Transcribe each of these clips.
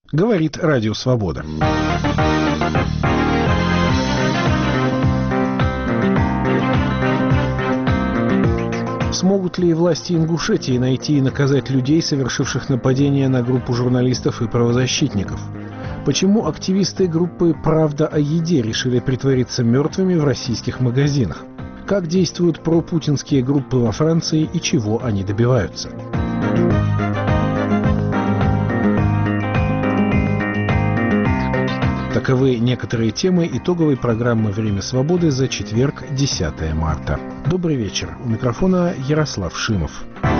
Говорит Радио Свобода. Смогут ли власти Ингушетии найти и наказать людей, совершивших нападение на группу журналистов и правозащитников? Почему активисты группы «Правда о еде» решили притвориться мертвыми в российских магазинах? Как действуют пропутинские группы во Франции и чего они добиваются? Таковы некоторые темы итоговой программы «Время свободы» за четверг, 10 марта. Добрый вечер. У микрофона Ярослав Шимов.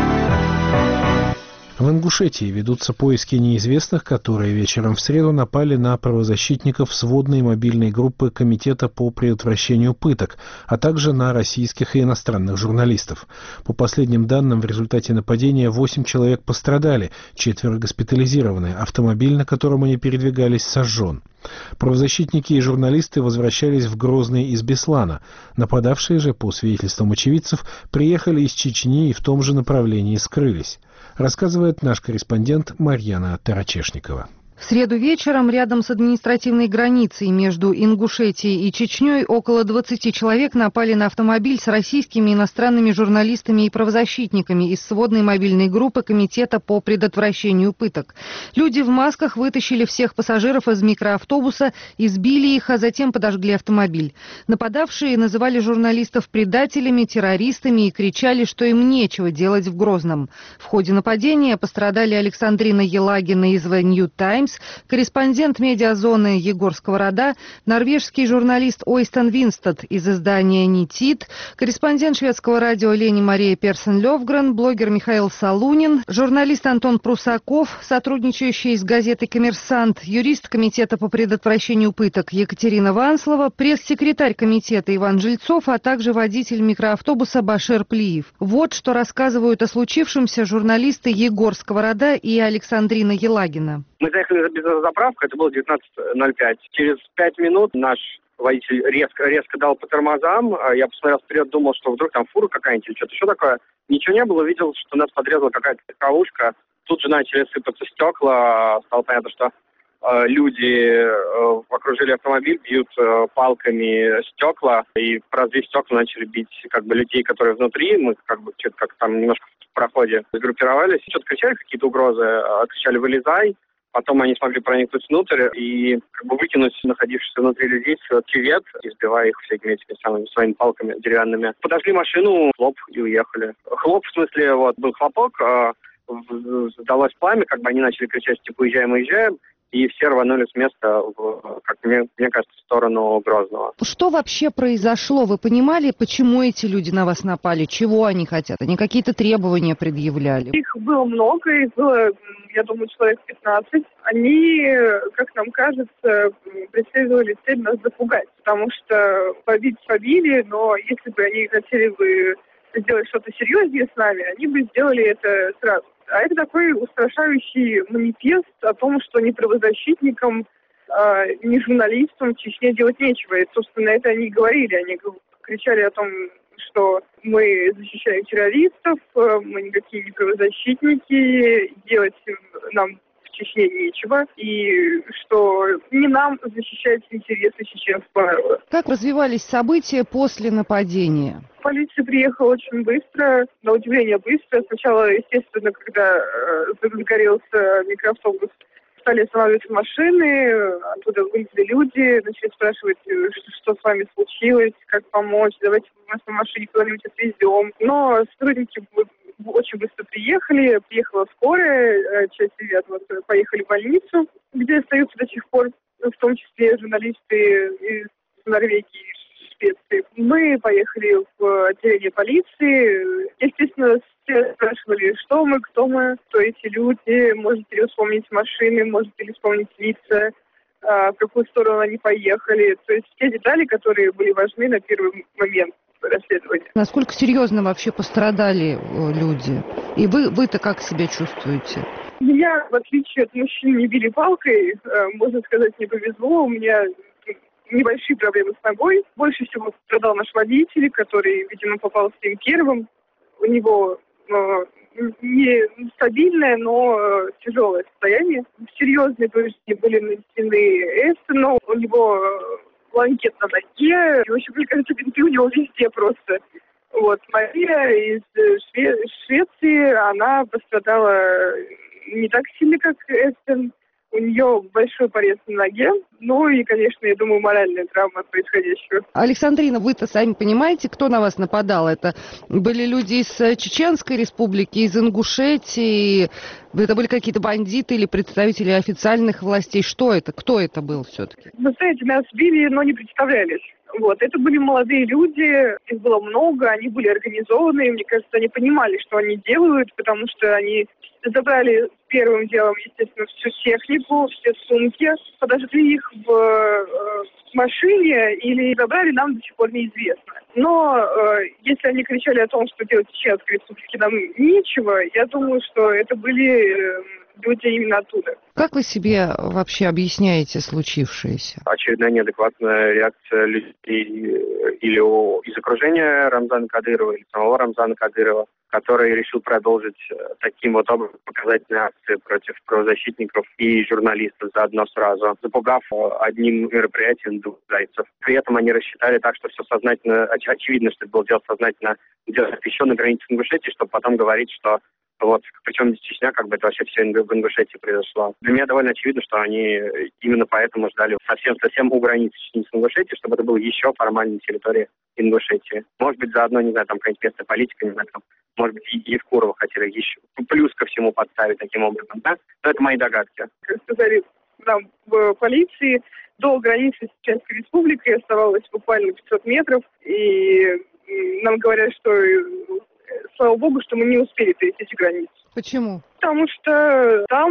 В Ингушетии ведутся поиски неизвестных, которые вечером в среду напали на правозащитников сводной мобильной группы Комитета по предотвращению пыток, а также на российских и иностранных журналистов. По последним данным, в результате нападения 8 человек пострадали, 4 госпитализированы, автомобиль, на котором они передвигались, сожжен. Правозащитники и журналисты возвращались в Грозный из Беслана. Нападавшие же, по свидетельствам очевидцев, приехали из Чечни и в том же направлении скрылись. Рассказывает наш корреспондент Марьяна Тарачешникова. В среду вечером рядом с административной границей между Ингушетией и Чечней около 20 человек напали на автомобиль с российскими и иностранными журналистами и правозащитниками из сводной мобильной группы Комитета по предотвращению пыток. Люди в масках вытащили всех пассажиров из микроавтобуса, избили их, а затем подожгли автомобиль. Нападавшие называли журналистов предателями, террористами и кричали, что им нечего делать в Грозном. В ходе нападения пострадали Александрина Елагина из The New Times, корреспондент медиазоны Егор Сковорода, норвежский журналист Ойстен Винстад из издания «Нитит», корреспондент шведского радио Лени Мария Персен-Левгрен, блогер Михаил Солунин, журналист Антон Прусаков, сотрудничающий с газетой «Коммерсант», юрист Комитета по предотвращению пыток Екатерина Ванслова, пресс-секретарь комитета Иван Жильцов, а также водитель микроавтобуса Башир Плиев. Вот что рассказывают о случившемся журналисты Егор Сковорода и Александрина Елагина. Мы заехали за заправку, это было 19:05. Через 5 минут наш водитель резко дал по тормозам. Я посмотрел вперед, думал, что вдруг там фура какая-нибудь или что-то еще такое. Ничего не было, увидел, что нас подрезала какая-то легковушка. Тут же начали сыпаться стекла. Стало понятно, что люди окружили автомобиль, бьют палками стекла. И разбив стекла, начали бить людей, которые внутри. Мы что-то как там немножко в проходе сгруппировались. Что-то кричали, какие-то угрозы. Кричали «вылезай». Потом они смогли проникнуть внутрь и выкинуть находившихся внутри людей в кювет, избивая их всякими этими своими палками деревянными. Подожгли машину, хлоп, и уехали. Хлоп, в смысле, был хлопок, сдалось пламя, они начали кричать, уезжаем, уезжаем. И все рванули с места, мне кажется, в сторону Грозного. Что вообще произошло? Вы понимали, почему эти люди на вас напали? Чего они хотят? Они какие-то требования предъявляли? Их было много, их было, я думаю, человек 15. Они, как нам кажется, преследовали цель нас запугать. Потому что побили, но если бы они хотели бы сделать что-то серьезнее с нами, они бы сделали это сразу. А это такой устрашающий манифест о том, что ни правозащитникам, ни журналистам в Чечне делать нечего. И, собственно, это они и говорили. Они кричали о том, что мы защищаем террористов, мы никакие не правозащитники, делать нам в Чечне нечего, и что не нам защищать интересы чеченского народа. Как развивались события после нападения? Полиция приехала очень быстро, на удивление быстро. Сначала, естественно, когда загорелся микроавтобус, стали останавливаться машины, оттуда вылезли люди, начали спрашивать, что с вами случилось, как помочь, давайте мы вас на машине куда-нибудь отвезем. Но сотрудники очень быстро приехала скорая, часть ребят поехали в больницу, где остаются до сих пор, в том числе журналисты из Норвегии, Швеции. Мы поехали в отделение полиции. Естественно, все спрашивали, что мы, кто мы, кто эти люди, можете ли вспомнить машины, можете ли вспомнить лица, в какую сторону они поехали. То есть все детали, которые были важны на первый момент расследования. Насколько серьезно вообще пострадали люди? И вы-то как себя чувствуете? Меня, в отличие от мужчин, не били палкой. Можно сказать, мне повезло. У меня небольшие проблемы с ногой. Больше всего пострадал наш водитель, который, видимо, попал с ним первым. У него не стабильное, но тяжелое состояние. Серьезные повреждения были нанесены Эстену, у него ланкет на ноге. И, в общем, мне кажется, бинты у него везде просто. Вот, Мария из Швеции, она пострадала не так сильно, как Эстен. У нее большой порез на ноге. Ну и, конечно, я думаю, моральная травма от происходящего. Александрина, вы-то сами понимаете, кто на вас нападал? Это были люди из Чеченской республики, из Ингушетии? Это были какие-то бандиты или представители официальных властей? Что это? Кто это был все-таки? Вы знаете, нас били, но не представлялись. Вот. Это были молодые люди, их было много, они были организованные. Мне кажется, они понимали, что они делают, потому что они забрали первым делом, естественно, всю технику, все сумки, подожгли их в машине или забрали, нам до сих пор неизвестно. Но если они кричали о том, что делать в Чеченской республике нам нечего, я думаю, что это были люди именно оттуда. Как вы себе вообще объясняете случившееся? Очередная неадекватная реакция людей или из окружения Рамзана Кадырова, или самого Рамзана Кадырова, который решил продолжить таким вот образом показательные акции против правозащитников и журналистов заодно сразу, запугав одним мероприятием двух зайцев. При этом они рассчитали так, что все сознательно, очевидно, что это было дело сознательно делать еще на границе Ингушетии, чтобы потом говорить, что вот, причем здесь Чечня, как бы это вообще все в Ингушетии произошло. Для меня довольно очевидно, что они именно поэтому ждали совсем у границы Чечни с Ингушетией, чтобы это было еще формальной территорией Ингушетии. Может быть, заодно, не знаю, там какая-нибудь местная политика, не знаю, там, может быть, и Евкурова хотели еще плюс ко всему подставить таким образом, да? Но это мои догадки. Как сказали нам в полиции, до границы с Чеченской республикой оставалось буквально 500 метров, и нам говорят, что слава богу, что мы не успели пересечь границу. Почему? Потому что там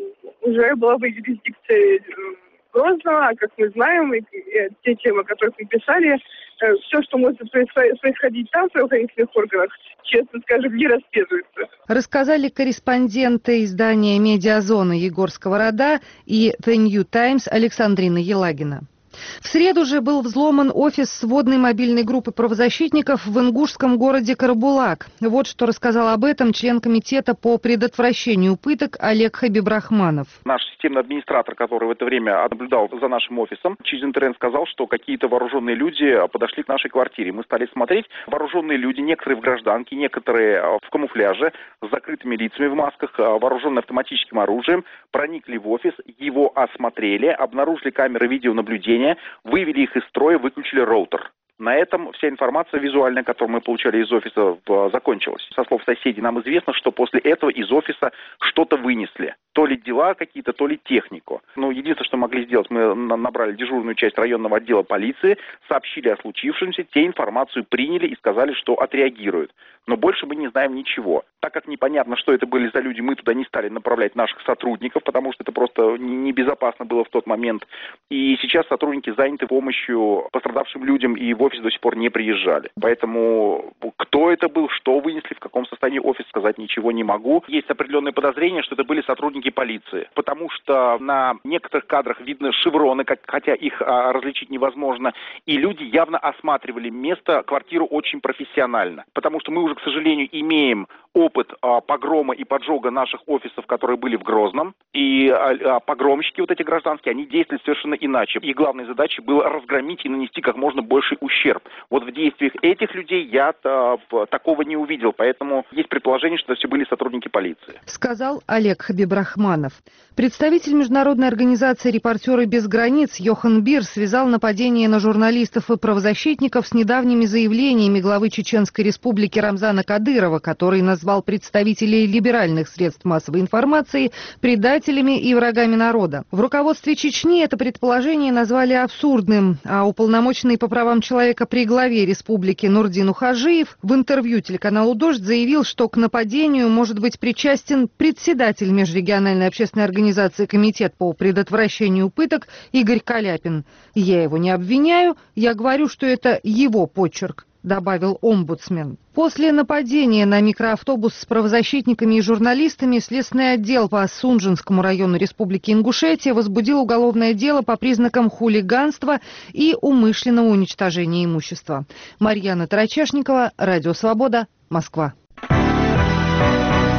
уже была бы юрисдикция Грозного, а как мы знаем, и те темы, о которых мы писали, все, что может происходить там в правоохранительных органах, честно скажем, не расследуется. Рассказали корреспонденты издания «Медиазона» Егор Сковорода и The New Times Александрина Елагина. В среду же был взломан офис сводной мобильной группы правозащитников в ингушском городе Карабулак. Вот что рассказал об этом член комитета по предотвращению пыток Олег Хабибрахманов. Наш системный администратор, который в это время наблюдал за нашим офисом, через интернет сказал, что какие-то вооруженные люди подошли к нашей квартире. Мы стали смотреть. Вооруженные люди, некоторые в гражданке, некоторые в камуфляже, с закрытыми лицами в масках, вооруженные автоматическим оружием, проникли в офис, его осмотрели, обнаружили камеры видеонаблюдения, вывели их из строя, выключили роутер. На этом вся информация визуальная, которую мы получали из офиса, закончилась. Со слов соседей нам известно, что после этого из офиса что-то вынесли. То ли дела какие-то, то ли технику. Единственное, что могли сделать, мы набрали дежурную часть районного отдела полиции, сообщили о случившемся, те информацию приняли и сказали, что отреагируют. Но больше мы не знаем ничего. Так как непонятно, что это были за люди, мы туда не стали направлять наших сотрудников, потому что это просто небезопасно было в тот момент. И сейчас сотрудники заняты помощью пострадавшим людям и в офис до сих пор не приезжали. Поэтому кто это был, что вынесли, в каком состоянии офис, сказать ничего не могу. Есть определенные подозрения, что это были сотрудники полиции, потому что на некоторых кадрах видно шевроны, хотя их различить невозможно, и люди явно осматривали место, квартиру очень профессионально, потому что мы уже, к сожалению, имеем опыт погрома и поджога наших офисов, которые были в Грозном, и погромщики вот эти гражданские, они действовали совершенно иначе. Их главной задачей было разгромить и нанести как можно больший ущерб. Вот в действиях этих людей я такого не увидел, поэтому есть предположение, что это все были сотрудники полиции. Сказал Олег Хабибрахманов. Представитель международной организации «Репортеры без границ» Йохан Бир связал нападение на журналистов и правозащитников с недавними заявлениями главы Чеченской республики Рамзана Кадырова, который назвал представителей либеральных средств массовой информации предателями и врагами народа. В руководстве Чечни это предположение назвали абсурдным, а уполномоченный по правам человека при главе республики Нурдин Ухажиев в интервью телеканалу «Дождь» заявил, что к нападению может быть причастен председатель межрегиональной общественной организации «Комитет по предотвращению пыток» Игорь Каляпин. «Я его не обвиняю, я говорю, что это его почерк», добавил омбудсмен. После нападения на микроавтобус с правозащитниками и журналистами Следственный отдел по Сунжинскому району Республики Ингушетия возбудил уголовное дело по признакам хулиганства и умышленного уничтожения имущества. Марьяна Тарачешникова, Радио Свобода, Москва.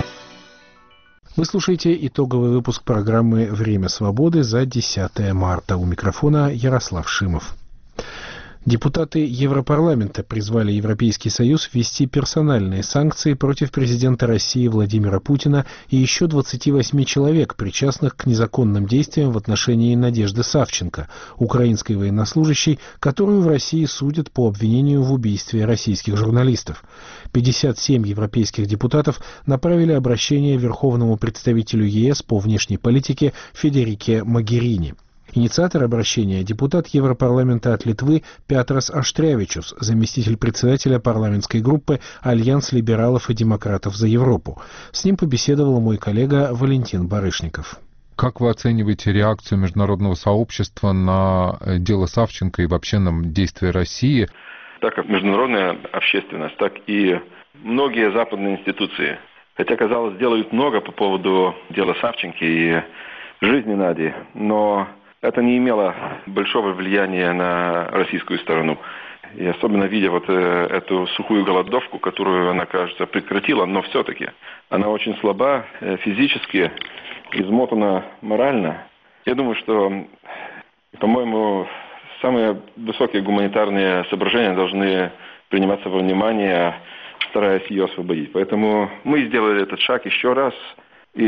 Вы слушаете итоговый выпуск программы «Время свободы» за 10 марта. У микрофона Ярослав Шимов. Депутаты Европарламента призвали Европейский Союз ввести персональные санкции против президента России Владимира Путина и еще 28 человек, причастных к незаконным действиям в отношении Надежды Савченко, украинской военнослужащей, которую в России судят по обвинению в убийстве российских журналистов. 57 европейских депутатов направили обращение Верховному представителю ЕС по внешней политике Федерике Могерини. Инициатор обращения – депутат Европарламента от Литвы Петрас Аштрявичус, заместитель председателя парламентской группы «Альянс либералов и демократов за Европу». С ним побеседовал мой коллега Валентин Барышников. Как вы оцениваете реакцию международного сообщества на дело Савченко и вообще на действия России? Так как международная общественность, так и многие западные институции, хотя, казалось, делают много по поводу дела Савченко и жизни Нади, но это не имело большого влияния на российскую сторону. И особенно видя вот эту сухую голодовку, которую она, кажется, прекратила, но все-таки она очень слаба физически, измотана морально. Я думаю, что, по-моему, самые высокие гуманитарные соображения должны приниматься во внимание, стараясь ее освободить. Поэтому мы сделали этот шаг еще раз. И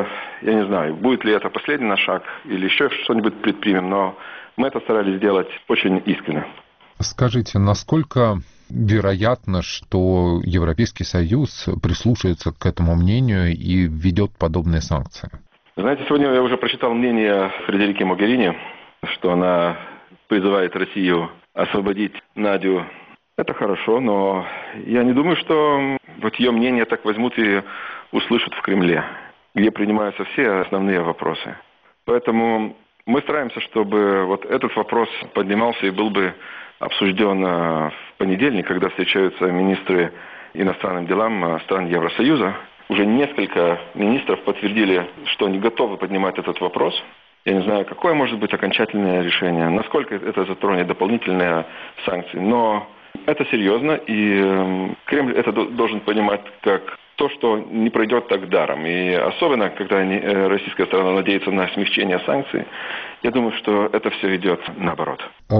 я не знаю, будет ли это последний наш шаг или еще что-нибудь предпримем, но мы это старались сделать очень искренне. Скажите, насколько вероятно, что Европейский Союз прислушается к этому мнению и введет подобные санкции? Знаете, сегодня я уже прочитал мнение Федерики Могерини, что она призывает Россию освободить Надю. Это хорошо, но я не думаю, что вот ее мнение так возьмут и услышат в Кремле, где принимаются все основные вопросы. Поэтому мы стараемся, чтобы вот этот вопрос поднимался и был бы обсужден в понедельник, когда встречаются министры иностранным делам стран Евросоюза. Уже несколько министров подтвердили, что они готовы поднимать этот вопрос. Я не знаю, какое может быть окончательное решение, насколько это затронет дополнительные санкции, но это серьезно, и Кремль это должен понимать как то, что не пройдет так даром. И особенно, когда российская сторона надеется на смягчение санкций, я думаю, что это все идет наоборот.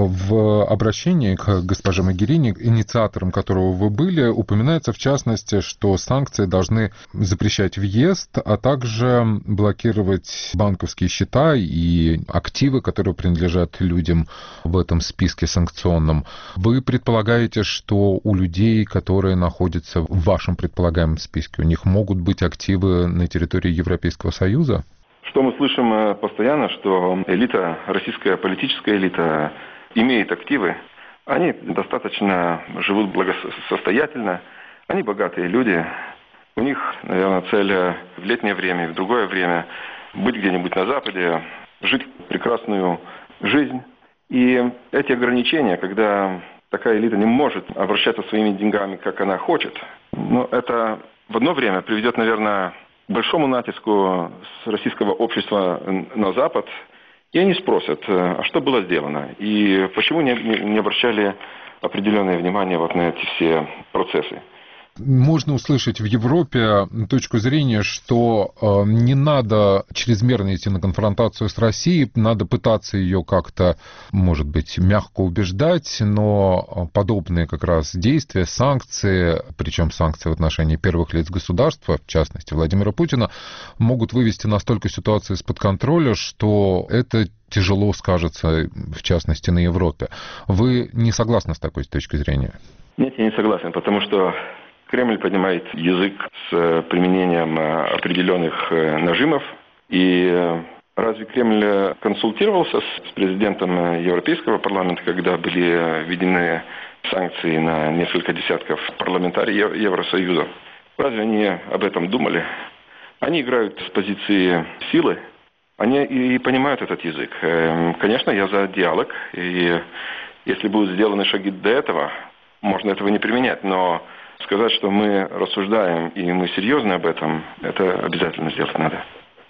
В обращении к госпоже Могерини, инициатором которого вы были, упоминается в частности, что санкции должны запрещать въезд, а также блокировать банковские счета и активы, которые принадлежат людям в этом списке санкционном. Вы предполагаете, что у людей, которые находятся в вашем предполагаемом списке, у них могут быть активы на территории Европейского Союза? Что мы слышим постоянно, что элита, российская политическая элита имеет активы. Они достаточно живут благосостоятельно, они богатые люди. У них, наверное, цель в летнее время, в другое время быть где-нибудь на Западе, жить прекрасную жизнь. И эти ограничения, когда такая элита не может обращаться своими деньгами, как она хочет, но это в одно время приведет, наверное, к большому натиску с российского общества на Запад, и они спросят, а что было сделано, и почему не обращали определенное внимание вот на эти все процессы. Можно услышать в Европе точку зрения, что не надо чрезмерно идти на конфронтацию с Россией, надо пытаться ее как-то, может быть, мягко убеждать, но подобные как раз действия, санкции, причем санкции в отношении первых лиц государства, в частности Владимира Путина, могут вывести настолько ситуацию из-под контроля, что это тяжело скажется, в частности, на Европе. Вы не согласны с такой точкой зрения? Нет, я не согласен, потому что Кремль поднимает язык с применением определенных нажимов. И разве Кремль консультировался с президентом Европейского парламента, когда были введены санкции на несколько десятков парламентариев Евросоюза? Разве они об этом думали? Они играют с позиции силы. Они и понимают этот язык. Конечно, я за диалог. И если будут сделаны шаги до этого, можно этого не применять. Но сказать, что мы рассуждаем и мы серьезны об этом, это обязательно сделать надо.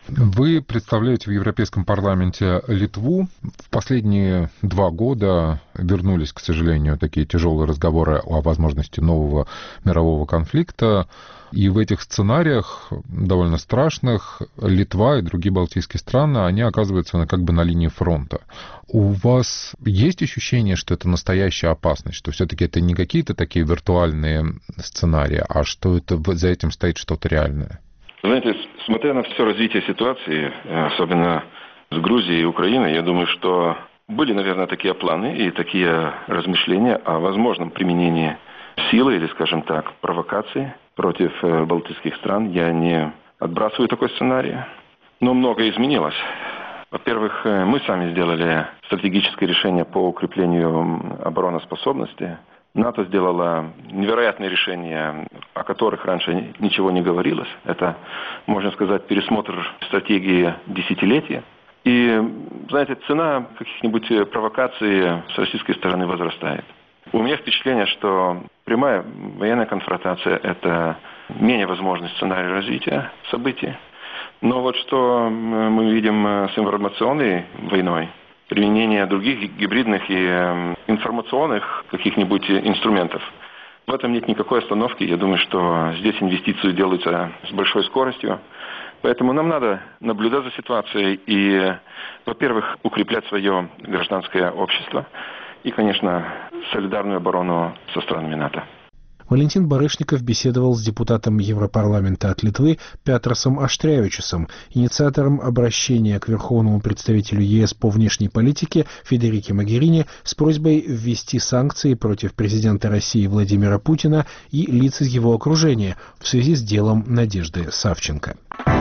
Вы представляете в Европейском парламенте Литву. В последние 2 года вернулись, к сожалению, такие тяжелые разговоры о возможности нового мирового конфликта. И в этих сценариях, довольно страшных, Литва и другие балтийские страны, они оказываются как бы на линии фронта. У вас есть ощущение, что это настоящая опасность, что все-таки это не какие-то такие виртуальные сценарии, а что это за этим стоит что-то реальное? Знаете, смотря на все развитие ситуации, особенно с Грузией и Украиной, я думаю, что были, наверное, такие планы и такие размышления о возможном применении силы или, скажем так, провокации против балтийских стран. Я не отбрасываю такой сценарий. Но многое изменилось. Во-первых, мы сами сделали стратегическое решение по укреплению обороноспособности. НАТО сделало невероятные решения, о которых раньше ничего не говорилось. Это, можно сказать, пересмотр стратегии десятилетия. И, знаете, цена каких-нибудь провокаций с российской стороны возрастает. У меня впечатление, что прямая военная конфронтация – это менее возможный сценарий развития событий. Но вот что мы видим с информационной войной, применение других гибридных и информационных каких-нибудь инструментов. В этом нет никакой остановки. Я думаю, что здесь инвестиции делаются с большой скоростью. Поэтому нам надо наблюдать за ситуацией и, во-первых, укреплять свое гражданское общество и, конечно, солидарную оборону со странами НАТО. Валентин Барышников беседовал с депутатом Европарламента от Литвы Петрасом Аштрявичусом, инициатором обращения к верховному представителю ЕС по внешней политике Федерике Могерини с просьбой ввести санкции против президента России Владимира Путина и лиц из его окружения в связи с делом Надежды Савченко.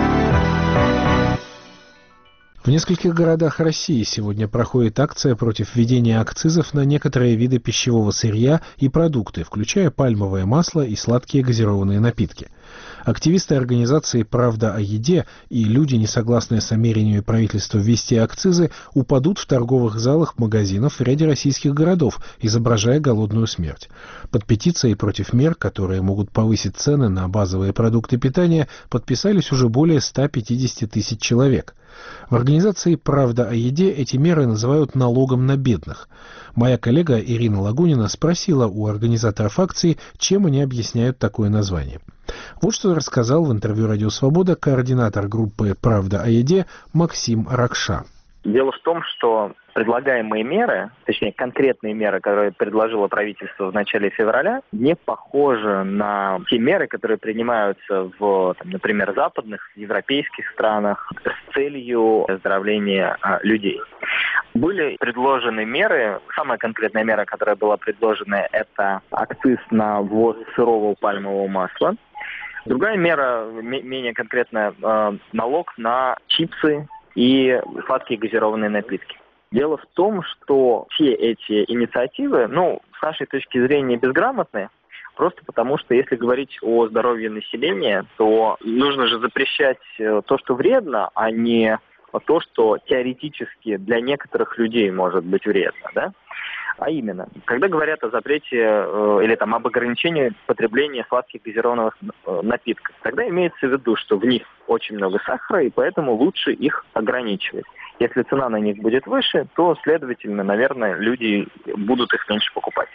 В нескольких городах России сегодня проходит акция против введения акцизов на некоторые виды пищевого сырья и продукты, включая пальмовое масло и сладкие газированные напитки. Активисты организации «Правда о еде» и люди, не согласные с намерением правительства ввести акцизы, упадут в торговых залах магазинов в ряде российских городов, изображая голодную смерть. Под петицией против мер, которые могут повысить цены на базовые продукты питания, подписались уже более 150 тысяч человек. В организации «Правда о еде» эти меры называют налогом на бедных. Моя коллега Ирина Лагунина спросила у организаторов акции, чем они объясняют такое название. Вот что рассказал в интервью «Радио Свобода» координатор группы «Правда о еде» Максим Ракша. Дело в том, что предлагаемые меры, точнее конкретные меры, которые предложило правительство в начале февраля, не похожи на те меры, которые принимаются в, например, западных, европейских странах с целью оздоровления людей. Были предложены меры. Самая конкретная мера, которая была предложена, это акциз на ввоз сырого пальмового масла. Другая мера, менее конкретная, налог на чипсы и сладкие газированные напитки. Дело в том, что все эти инициативы, с нашей точки зрения, безграмотные, просто потому что если говорить о здоровье населения, то нужно же запрещать то, что вредно, а не то, что теоретически для некоторых людей может быть вредно, да? А именно, когда говорят о запрете или об ограничении потребления сладких газированных напитков, тогда имеется в виду, что в них очень много сахара, и поэтому лучше их ограничивать. Если цена на них будет выше, то, следовательно, наверное, люди будут их меньше покупать.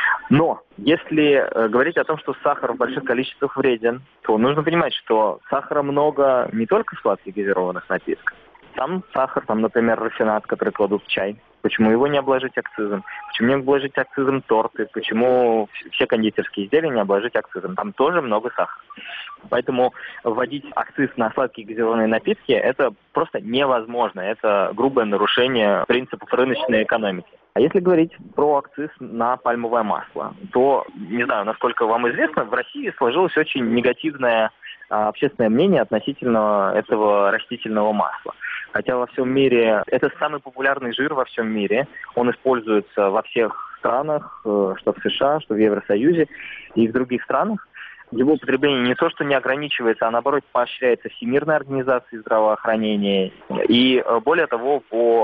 Но если говорить о том, что сахар в больших количествах вреден, то нужно понимать, что сахара много не только в сладких газированных напитках. Там сахар, например, рафинад, который кладут в чай. Почему его не обложить акцизом? Почему не обложить акцизом торты? Почему все кондитерские изделия не обложить акцизом? Там тоже много сахара. Поэтому вводить акциз на сладкие газированные напитки – это просто невозможно. Это грубое нарушение принципов рыночной экономики. А если говорить про акциз на пальмовое масло, то, не знаю, насколько вам известно, в России сложилось очень негативное общественное мнение относительно этого растительного масла. Хотя во всем мире, это самый популярный жир во всем мире, он используется во всех странах, что в США, что в Евросоюзе и в других странах. Его употребление не то, что не ограничивается, а наоборот поощряется Всемирной организацией здравоохранения. И более того,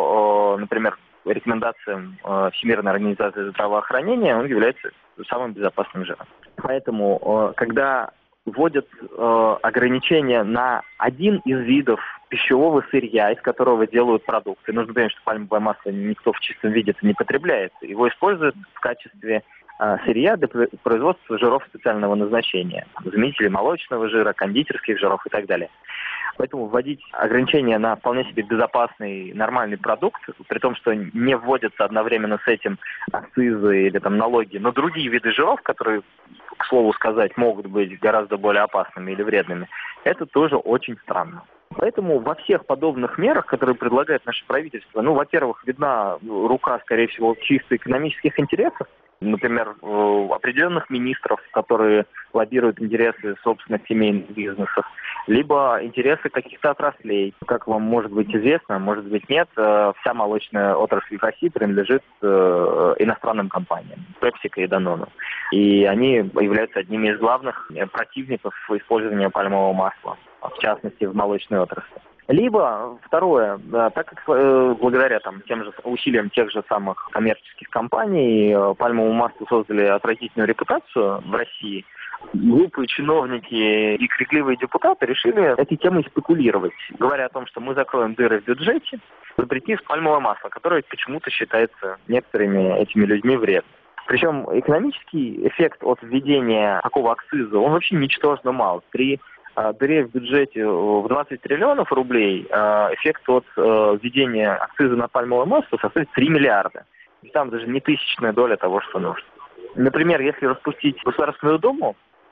по, например, рекомендациям Всемирной организации здравоохранения, он является самым безопасным жиром. Поэтому, когда вводят ограничения на один из видов пищевого сырья, из которого делают продукты. Нужно понять, что пальмовое масло никто в чистом виде не потребляет. Его используют в качестве сырья для производства жиров специального назначения. Заменители молочного жира, кондитерских жиров и так далее. Поэтому вводить ограничения на вполне себе безопасный, нормальный продукт, при том, что не вводятся одновременно с этим акцизы или налоги на другие виды жиров, которые, к слову сказать, могут быть гораздо более опасными или вредными, это тоже очень странно. Поэтому во всех подобных мерах, которые предлагает наше правительство, во-первых, видна рука, скорее всего, чисто экономических интересов, например, определенных министров, которые лоббируют интересы собственных семейных бизнесов, либо интересы каких-то отраслей. Как вам может быть известно, может быть нет, вся молочная отрасль в России принадлежит иностранным компаниям, PepsiCo и Danone. И они являются одними из главных противников использования пальмового масла, в частности, в молочной отрасли. Либо, второе, так как благодаря тем же усилиям тех же самых коммерческих компаний пальмовому маслу создали отвратительную репутацию в России, глупые чиновники и крикливые депутаты решили этой темой спекулировать, говоря о том, что мы закроем дыры в бюджете, запретив пальмовое масло, которое почему-то считается некоторыми этими людьми вредным. Причем экономический эффект от введения такого акциза, он вообще ничтожно мал. При дыре в бюджете в 20 триллионов рублей эффект от введения акциза на пальмовое масло составит 3 миллиарда. И там даже не тысячная доля того, что нужно. Например, если распустить Государственную Думу,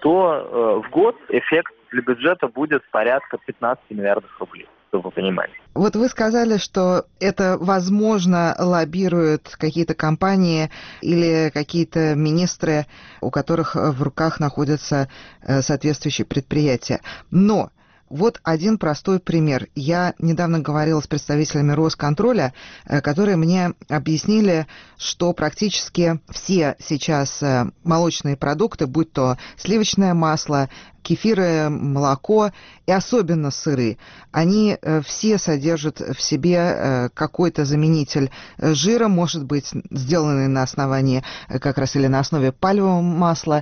то в год эффект для бюджета будет порядка 15 миллиардов рублей, чтобы вы понимали. Вот вы сказали, что это, возможно, лоббируют какие-то компании или какие-то министры, у которых в руках находятся соответствующие предприятия. Но вот один простой пример. Я недавно говорила с представителями Росконтроля, которые мне объяснили, что практически все сейчас молочные продукты, будь то сливочное масло, кефир, молоко и особенно сыры, они все содержат в себе какой-то заменитель жира, может быть, сделанный на основании как раз или на основе пальмового масла.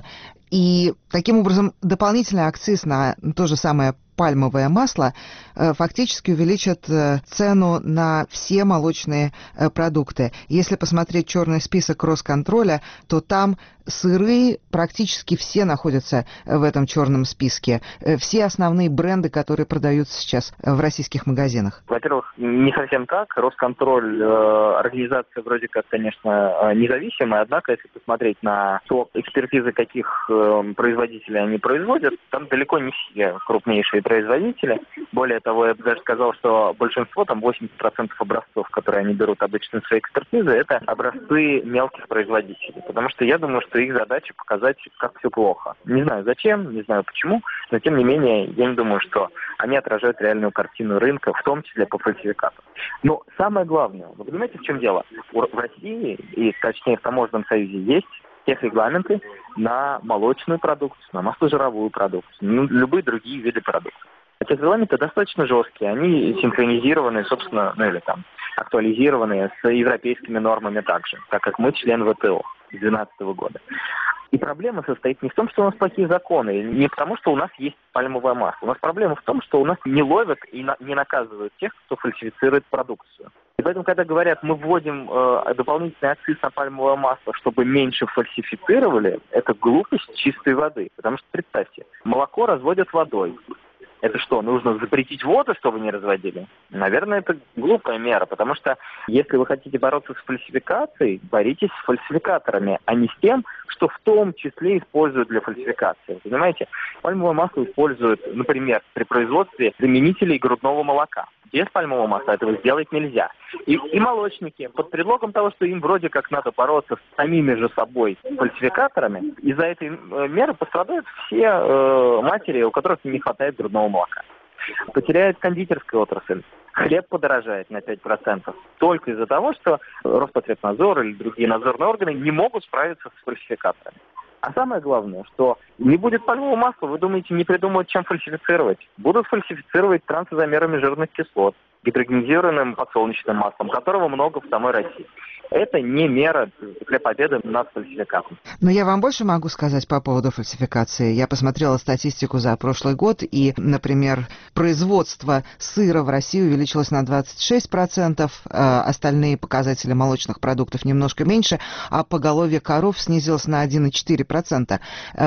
И таким образом дополнительный акциз на то же самое пальмовое масло фактически увеличит цену на все молочные продукты. Если посмотреть черный список Росконтроля, то там сыры практически все находятся в этом черном списке. Все основные бренды, которые продаются сейчас в российских магазинах. Во-первых, не совсем так. Росконтроль организация вроде как, конечно, независимая, однако, если посмотреть на то, экспертизы каких производителей они производят, там далеко не все крупнейшие производители. Более того, я бы даже сказал, что большинство, 80% образцов, которые они берут обычно в свои экспертизы, это образцы мелких производителей. Потому что я думаю, что их задача показать, как все плохо. Не знаю зачем, не знаю почему, но тем не менее, я не думаю, что они отражают реальную картину рынка, в том числе по фальсификатам. Но самое главное, вы понимаете, в чем дело? В России, и точнее в Таможенном союзе, есть техрегламенты на молочную продукцию, на масложировую продукцию, любые другие виды продукции. Эти регламенты достаточно жесткие, они синхронизированы, собственно, актуализированы с европейскими нормами также, так как мы член ВТО с 2012 года. И проблема состоит не в том, что у нас плохие законы, не потому, что у нас есть пальмовое масло. У нас проблема в том, что у нас не ловят и не наказывают тех, кто фальсифицирует продукцию. И поэтому, когда говорят, мы вводим дополнительный акциз на пальмовое масло, чтобы меньше фальсифицировали, это глупость чистой воды. Потому что, представьте, молоко разводят водой. Это что, нужно запретить воду, чтобы не разводили? Наверное, это глупая мера, потому что если вы хотите бороться с фальсификацией, боритесь с фальсификаторами, а не с тем, что в том числе используют для фальсификации. Понимаете, пальмовое масло используют, например, при производстве заменителей грудного молока. Без пальмового масла этого сделать нельзя. И молочники, под предлогом того, что им вроде как надо бороться с самими же собой фальсификаторами, из-за этой меры пострадают все матери, у которых не хватает грудного молока. Потеряет кондитерская отрасль. Хлеб подорожает на 5%. Только из-за того, что Роспотребнадзор или другие надзорные органы не могут справиться с фальсификаторами. А самое главное, что не будет пальмового масла, вы думаете, не придумают, чем фальсифицировать? Будут фальсифицировать трансизомерами жирных кислот. гидрогенизированным подсолнечным маслом, которого много в самой России. Это не мера для победы над фальсификатом. Но я вам больше могу сказать по поводу фальсификации. Я посмотрела статистику за прошлый год, и, например, производство сыра в России увеличилось на 26%, остальные показатели молочных продуктов немножко меньше, а поголовье коров снизилось на 1,4%.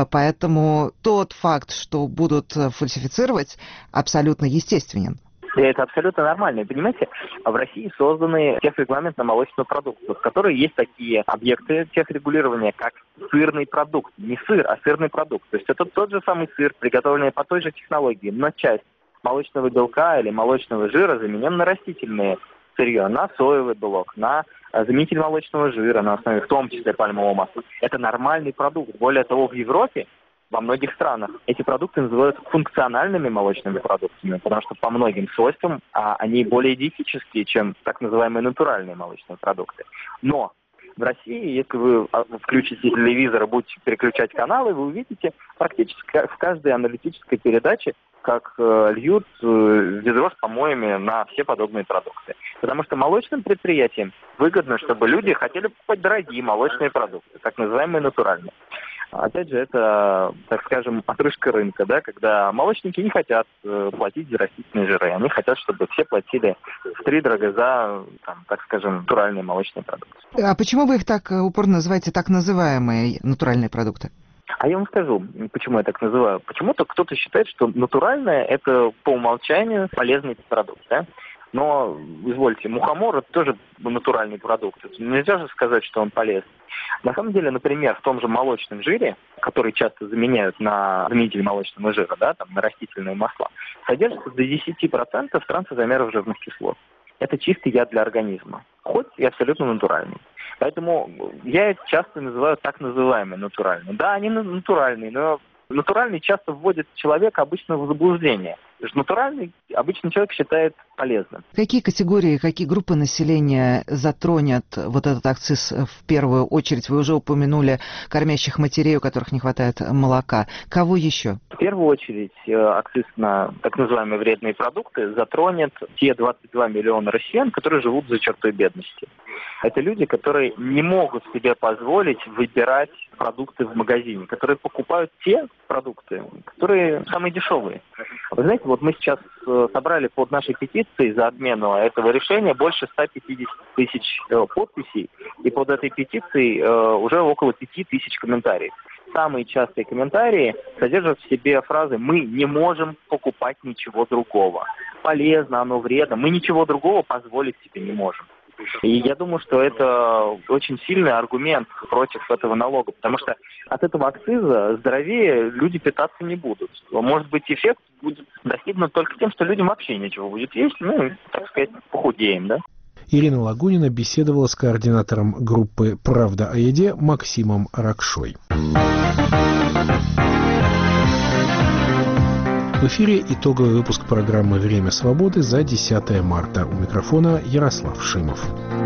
Поэтому тот факт, что будут фальсифицировать, абсолютно естественен. И это абсолютно нормально. Понимаете, в России созданы техрегламент на молочную продукцию, в которой есть такие объекты техрегулирования, как сырный продукт. Не сыр, а сырный продукт. То есть это тот же самый сыр, приготовленный по той же технологии, но часть молочного белка или молочного жира заменен на растительное сырье, на соевый белок, на заменитель молочного жира на основе, в том числе, пальмового масла. Это нормальный продукт. Более того, в Европе, во многих странах эти продукты называются функциональными молочными продуктами, потому что по многим свойствам они более диетические, чем так называемые натуральные молочные продукты. Но в России, если вы включите телевизор и будете переключать каналы, вы увидите практически в каждой аналитической передаче, как льют ведро с помоями на все подобные продукты. Потому что молочным предприятиям выгодно, чтобы люди хотели покупать дорогие молочные продукты, так называемые натуральные. Опять же, это, так скажем, отрыжка рынка, да, когда молочники не хотят платить за растительные жиры. Они хотят, чтобы все платили втридорога за, так скажем, натуральные молочные продукты. А почему вы их так упорно называете так называемые натуральные продукты? А я вам скажу, почему я так называю. Почему-то кто-то считает, что натуральное – это по умолчанию полезный продукт, да? Но, извольте, мухомор – это тоже натуральный продукт. Нельзя же сказать, что он полезный. На самом деле, например, в том же молочном жире, который часто заменяют на заменитель молочного жира, да, там, на растительные масла, содержится до 10% трансизомеров жирных кислот. Это чистый яд для организма, хоть и абсолютно натуральный. Поэтому я их часто называю так называемые натуральные. Да, они натуральные, но натуральный часто вводит человека обычно в заблуждение. Потому что натуральный обычно человек считает полезным. Какие категории, какие группы населения затронет вот этот акциз в первую очередь? Вы уже упомянули кормящих матерей, у которых не хватает молока. Кого еще? В первую очередь акциз на так называемые вредные продукты затронет те 22 миллиона россиян, которые живут за чертой бедности. Это люди, которые не могут себе позволить выбирать продукты в магазине, которые покупают те продукты, которые самые дешевые. Вы знаете, вот мы сейчас собрали под нашей петицией за отмену этого решения больше 150 тысяч подписей, и под этой петицией уже около 5000 комментариев. Самые частые комментарии содержат в себе фразы «мы не можем покупать ничего другого», «полезно, оно вредно», «мы ничего другого позволить себе не можем». И я думаю, что это очень сильный аргумент против этого налога, потому что от этого акциза здоровее люди питаться не будут. Может быть, эффект будет достигнут только тем, что людям вообще ничего будет есть, так сказать, похудеем, да? Ирина Лагунина беседовала с координатором группы «Правда о еде» Максимом Ракшой. В эфире итоговый выпуск программы «Время свободы» за 10 марта. У микрофона Ярослав Шимов.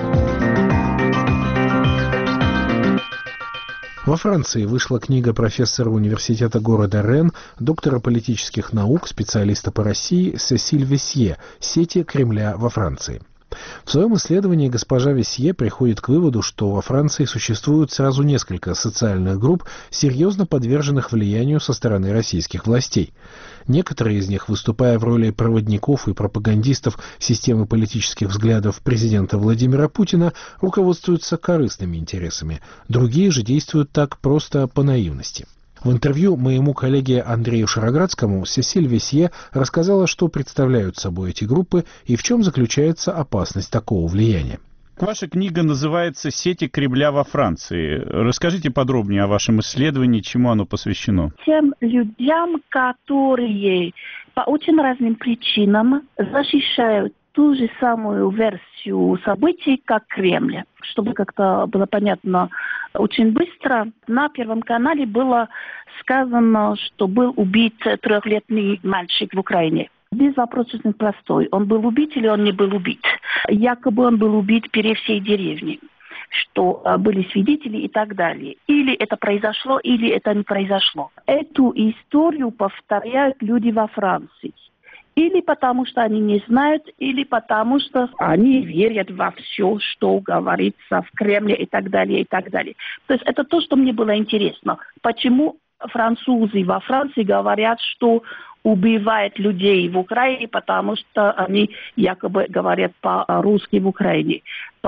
Во Франции вышла книга профессора университета города Рен, доктора политических наук, специалиста по России Сесиль Весье «Сети Кремля во Франции». В своем исследовании госпожа Весье приходит к выводу, что во Франции существует сразу несколько социальных групп, серьезно подверженных влиянию со стороны российских властей. Некоторые из них, выступая в роли проводников и пропагандистов системы политических взглядов президента Владимира Путина, руководствуются корыстными интересами. Другие же действуют так просто по наивности. В интервью моему коллеге Андрею Шароградскому Сесиль Весье рассказала, что представляют собой эти группы и в чем заключается опасность такого влияния. Ваша книга называется «Сети Кремля во Франции». Расскажите подробнее о вашем исследовании, чему оно посвящено. Тем людям, которые по очень разным причинам защищают ту же самую версию событий, как Кремль. Чтобы как-то было понятно, очень быстро на Первом канале было сказано, что был убит 3-летний мальчик в Украине. Без вопроса очень простой. Он был убит или он не был убит? Якобы он был убит перед всей деревней, что были свидетели и так далее. Или это произошло, или это не произошло. Эту историю повторяют люди во Франции. Или потому что они не знают, или потому что они верят во все, что говорится в Кремле и так далее, и так далее. То есть это то, что мне было интересно. Почему французы во Франции говорят, что убивают людей в Украине, потому что они якобы говорят по-русски в Украине.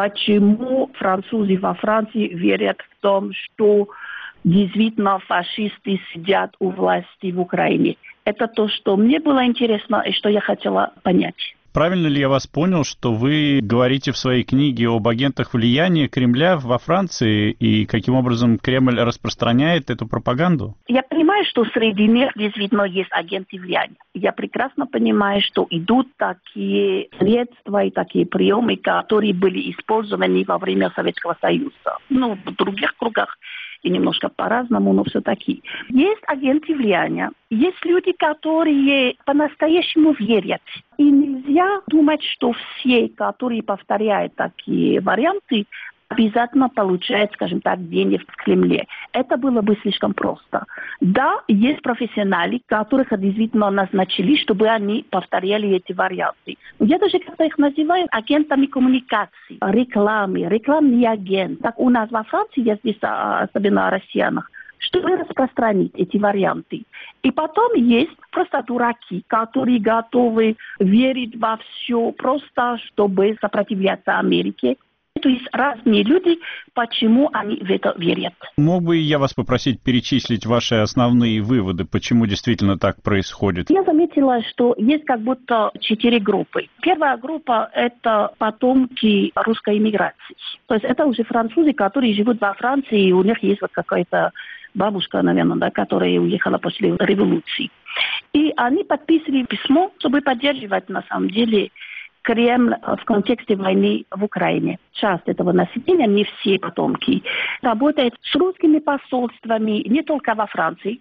Почему французы во Франции верят в том, что действительно фашисты сидят у власти в Украине? Это то, что мне было интересно и что я хотела понять. Правильно ли я вас понял, что вы говорите в своей книге об агентах влияния Кремля во Франции и каким образом Кремль распространяет эту пропаганду? Я понимаю, что среди них действительно есть агенты влияния. Я прекрасно понимаю, что идут такие средства и такие приемы, которые были использованы во время Советского Союза. В других кругах и немножко по-разному, но все-таки. Есть агенты влияния, есть люди, которые по-настоящему верят. И нельзя думать, что все, которые повторяют такие варианты, обязательно получают, скажем так, деньги в Кремле. Это было бы слишком просто. Да, есть профессионалы, которых действительно назначили, чтобы они повторяли эти варианты. Я даже как-то их называю агентами коммуникации, рекламный агент. Так у нас во Франции, я здесь особенно о россиянах, чтобы распространить эти варианты. И потом есть просто дураки, которые готовы верить во все, просто чтобы сопротивляться Америке. То есть разные люди, почему они в это верят. Мог бы я вас попросить перечислить ваши основные выводы, почему действительно так происходит? Я заметила, что есть как будто 4 группы. Первая группа – это потомки русской иммиграции. То есть это уже французы, которые живут во Франции, и у них есть вот какая-то бабушка, наверное, да, которая уехала после революции. И они подписали письмо, чтобы поддерживать, на самом деле, Кремль в контексте войны в Украине. Часть этого населения, не все потомки, работает с русскими посольствами не только во Франции,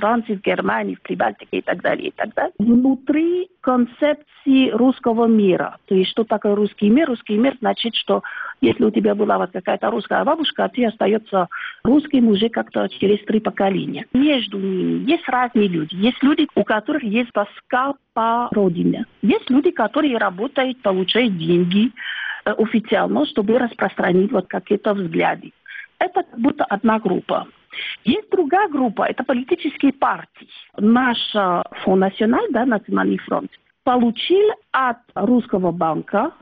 в Германии, в Прибалтике и так далее, и так далее. Внутри концепции русского мира. То есть, что такое русский мир? Русский мир значит, что если у тебя была вот какая-то русская бабушка, ты остается русским уже как-то через 3 поколения. Между ними есть разные люди. Есть люди, у которых есть тоска по родине. Есть люди, которые работают, получают деньги официально, чтобы распространить вот какие-то взгляды. Это как будто одна группа. Есть другая группа, это политические партии. Наш Фонд Националь, Национальный фронт, получил от Русского банка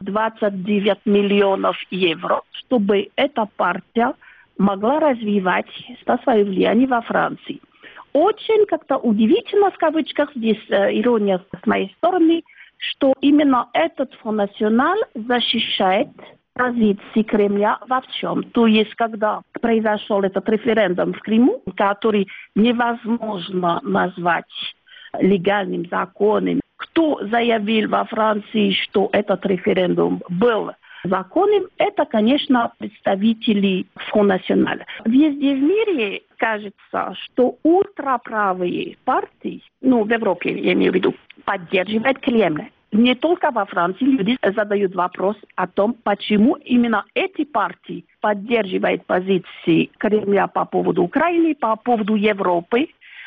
29 миллионов евро, чтобы эта партия могла развивать свое влияние во Франции. Очень как-то удивительно, в кавычках, здесь ирония с моей стороны, что именно этот Фонд Националь защищает позиции Кремля во всем. То есть, когда произошел этот референдум в Крыму, который невозможно назвать легальным законом, кто заявил во Франции, что этот референдум был законным, это, конечно, представители Фонда Националь. Везде в мире кажется, что ультраправые партии, в Европе, я имею в виду, поддерживают Кремль. Не только во Франции люди задают вопрос о том, почему именно эти партии поддерживают позиции Кремля по поводу Украины, по поводу Европы.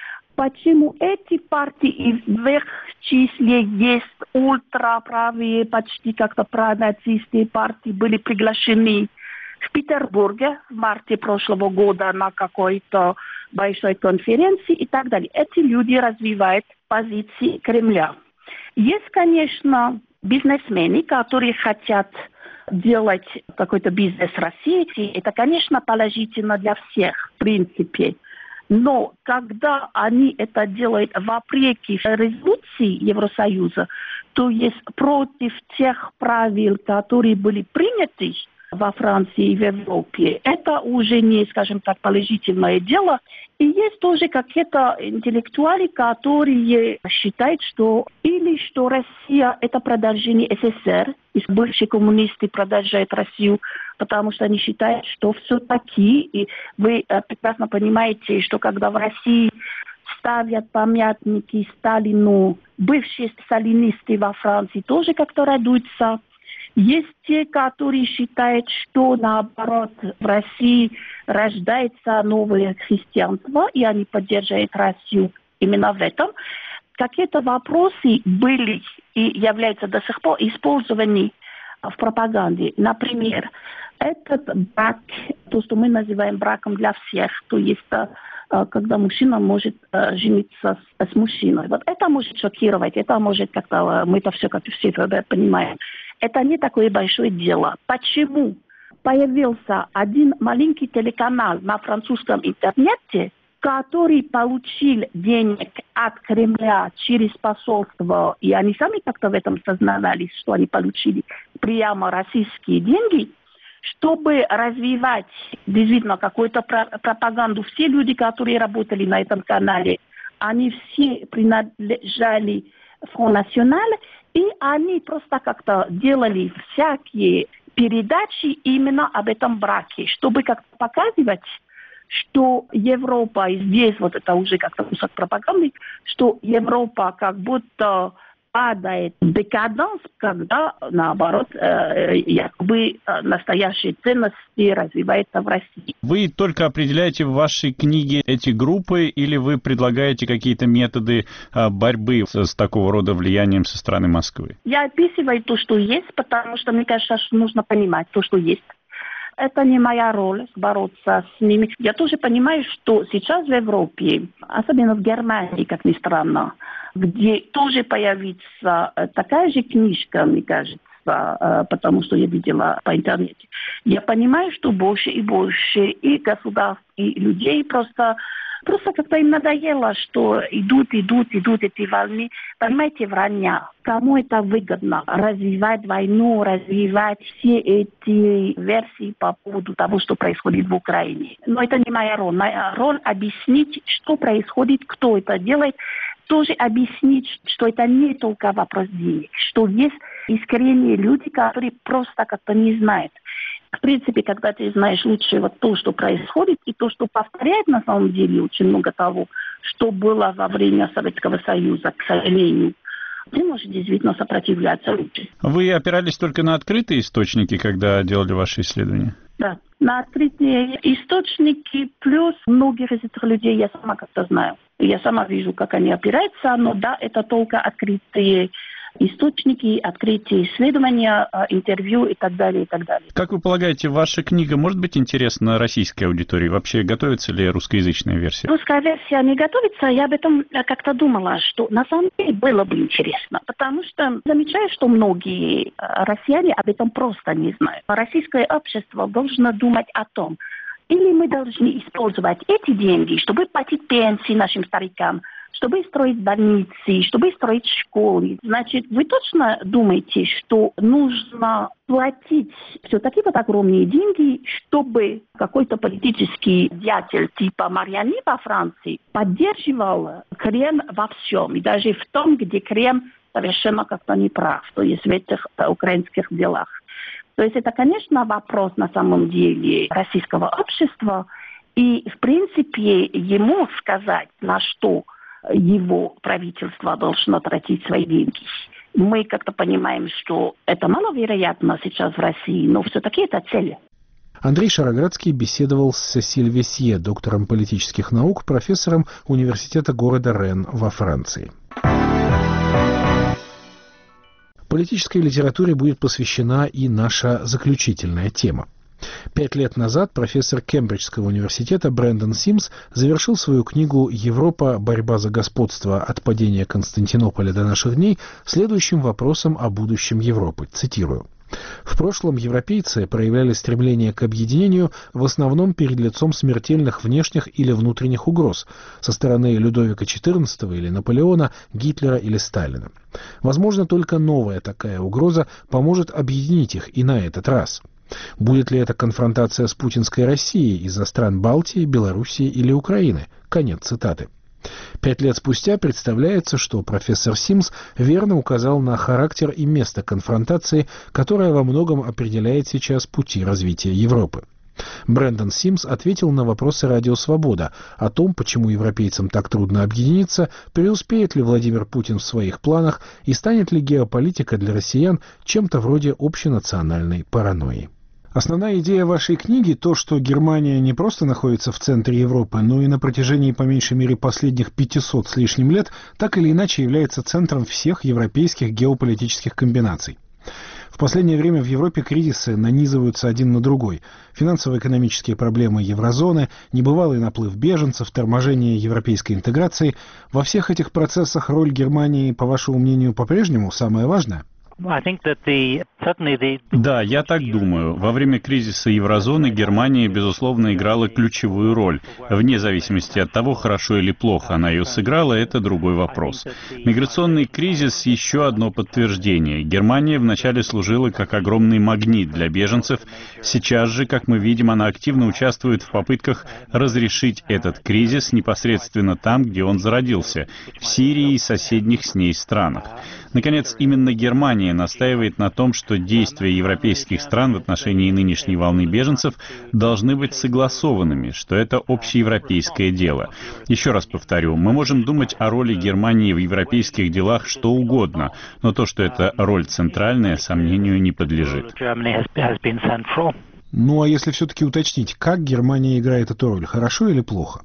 Почему эти партии, и в их числе есть ультраправые, почти как-то пронацистские партии, были приглашены в Петербурге в марте прошлого года на какой-то большой конференции и так далее. Эти люди развивают позиции Кремля. Есть, конечно, бизнесмены, которые хотят делать какой-то бизнес в России. Это, конечно, положительно для всех, в принципе. Но когда они это делают вопреки резолюции Евросоюза, то есть против тех правил, которые были приняты во Франции и в Европе, это уже не, скажем так, положительное дело. И есть тоже какие-то интеллектуалы, которые считают, что или что Россия – это продолжение СССР, и бывшие коммунисты продолжают Россию, потому что они считают, что все-таки, и вы прекрасно понимаете, что когда в России ставят памятники Сталину, бывшие сталинисты во Франции тоже как-то радуются. Есть те, которые считают, что наоборот в России рождается новое христианство, и они поддерживают Россию именно в этом. какие-то вопросы были и являются до сих пор использованы в пропаганде. Например, этот брак, то, что мы называем браком для всех, то есть когда мужчина может жениться с мужчиной. Вот это может шокировать, это может как-то, мы это все как все понимаем. Это не такое большое дело. Почему появился один маленький телеканал на французском интернете, который получил денег от Кремля через посольство, и они сами как-то в этом сознавались, что они получили прямо российские деньги, чтобы развивать действительно какую-то пропаганду. Все люди, которые работали на этом канале, они все принадлежали Фронт Национал, и они просто как-то делали всякие передачи именно об этом браке, чтобы как-то показывать, что Европа, и здесь вот это уже как-то кусок пропаганды, что Европа как будто падает в декаданс, когда, наоборот, якобы настоящие ценности развиваются в России. Вы только определяете в вашей книге эти группы, или вы предлагаете какие-то методы борьбы с такого рода влиянием со стороны Москвы? Я описываю то, что есть, потому что, мне кажется, что нужно понимать то, что есть. Это не моя роль бороться с ними. Я тоже понимаю, что сейчас в Европе, особенно в Германии, как ни странно, где тоже появится такая же книжка, мне кажется, потому что я видела по интернете. Я понимаю, что больше и больше и государств, и людей просто как-то им надоело, что идут эти волны. Понимаете, вранья. Кому это выгодно? Развивать войну, развивать все эти версии по поводу того, что происходит в Украине. Но это не моя роль. Моя роль объяснить, что происходит, кто это делает. Тоже объяснить, что это не только вопрос денег, что есть искренние люди, которые просто как-то не знают. В принципе, когда ты знаешь лучше вот то, что происходит, и то, что повторяет на самом деле очень много того, что было во время Советского Союза, к сожалению, ты можешь действительно сопротивляться лучше. Вы опирались только на открытые источники, когда делали ваши исследования? Да, на открытые источники, плюс многих из этих людей я сама как-то знаю. Я сама вижу, как они опираются, но да, это только открытые источники, открытие исследования, интервью и так далее, и так далее. Как вы полагаете, ваша книга может быть интересна российской аудитории? Вообще готовится ли русскоязычная версия? Русская версия не готовится. Я об этом как-то думала, что на самом деле было бы интересно, потому что замечаю, что многие россияне об этом просто не знают. Российское общество должно думать о том, или мы должны использовать эти деньги, чтобы платить пенсии нашим старикам, чтобы строить больницы, чтобы строить школы. Значит, вы точно думаете, что нужно платить все-таки вот огромные деньги, чтобы какой-то политический деятель типа Марьяни во Франции поддерживал Крем во всем, и даже в том, где Крем совершенно как-то не прав, то есть в этих украинских делах. То есть это, конечно, вопрос на самом деле российского общества, и, в принципе, ему сказать, на что его правительство должно тратить свои деньги. Мы как-то понимаем, что это маловероятно сейчас в России, но все-таки это цель. Андрей Шароградский беседовал с Сесиль Весье, доктором политических наук, профессором университета города Ренн во Франции. Политической литературе будет посвящена и наша заключительная тема. 5 лет назад профессор Кембриджского университета Брэндон Симс завершил свою книгу «Европа. Борьба за господство от падения Константинополя до наших дней» следующим вопросом о будущем Европы. Цитирую. В прошлом европейцы проявляли стремление к объединению в основном перед лицом смертельных внешних или внутренних угроз со стороны Людовика XIV или Наполеона, Гитлера или Сталина. Возможно, только новая такая угроза поможет объединить их и на этот раз. Будет ли это конфронтация с путинской Россией из-за стран Балтии, Белоруссии или Украины? Конец цитаты. 5 лет спустя представляется, что профессор Симс верно указал на характер и место конфронтации, которая во многом определяет сейчас пути развития Европы. Брэндон Симс ответил на вопросы «Радио Свобода» о том, почему европейцам так трудно объединиться, преуспеет ли Владимир Путин в своих планах и станет ли геополитика для россиян чем-то вроде общенациональной паранойи. Основная идея вашей книги — то, что Германия не просто находится в центре Европы, но и на протяжении по меньшей мере последних 500 с лишним лет так или иначе является центром всех европейских геополитических комбинаций. В последнее время в Европе кризисы нанизываются один на другой. Финансово-экономические проблемы еврозоны, небывалый наплыв беженцев, торможение европейской интеграции. Во всех этих процессах роль Германии, по вашему мнению, по-прежнему самая важная? Да, я так думаю. Во время кризиса еврозоны Германия, безусловно, играла ключевую роль. Вне зависимости от того, хорошо или плохо она ее сыграла, это другой вопрос. Миграционный кризис — еще одно подтверждение. Германия вначале служила как огромный магнит для беженцев. Сейчас же, как мы видим, она активно участвует в попытках разрешить этот кризис непосредственно там, где он зародился, в Сирии и соседних с ней странах. Наконец, именно Германия настаивает на том, что действия европейских стран в отношении нынешней волны беженцев должны быть согласованными, что это общеевропейское дело. Еще раз повторю, мы можем думать о роли Германии в европейских делах что угодно, но то, что эта роль центральная, сомнению не подлежит. Ну а если все-таки уточнить, как Германия играет эту роль, хорошо или плохо?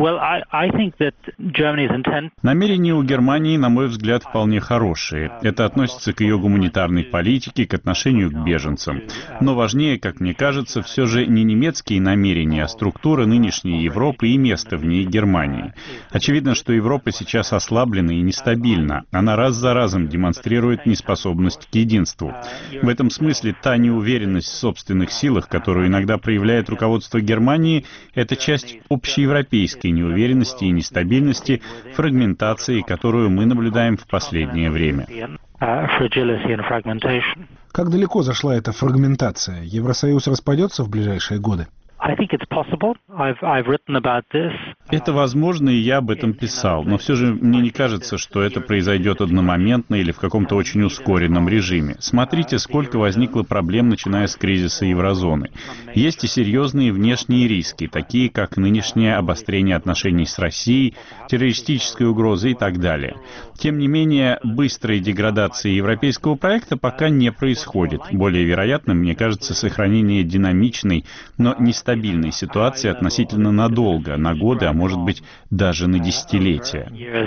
Намерения у Германии, на мой взгляд, вполне хорошие. Это относится к ее гуманитарной политике, к отношению к беженцам. Но важнее, как мне кажется, все же не немецкие намерения, а структура нынешней Европы и место в ней Германии. Очевидно, что Европа сейчас ослаблена и нестабильна. Она раз за разом демонстрирует неспособность к единству. В этом смысле та неуверенность в собственных силах, которую иногда проявляет руководство Германии, это часть общеевропейской неуверенности и нестабильности, фрагментации, которую мы наблюдаем в последнее время. Как далеко зашла эта фрагментация? Евросоюз распадется в ближайшие годы? Это возможно, и я об этом писал, но все же мне не кажется, что это произойдет одномоментно или в каком-то очень ускоренном режиме. Смотрите, сколько возникло проблем, начиная с кризиса еврозоны. Есть и серьезные внешние риски, такие как нынешнее обострение отношений с Россией, террористическая угроза и так далее. Тем не менее, быстрой деградации европейского проекта пока не происходит. Более вероятным, мне кажется, сохранение динамичной, но нестабильной ситуации относительно надолго, на годы, а может быть даже на десятилетия.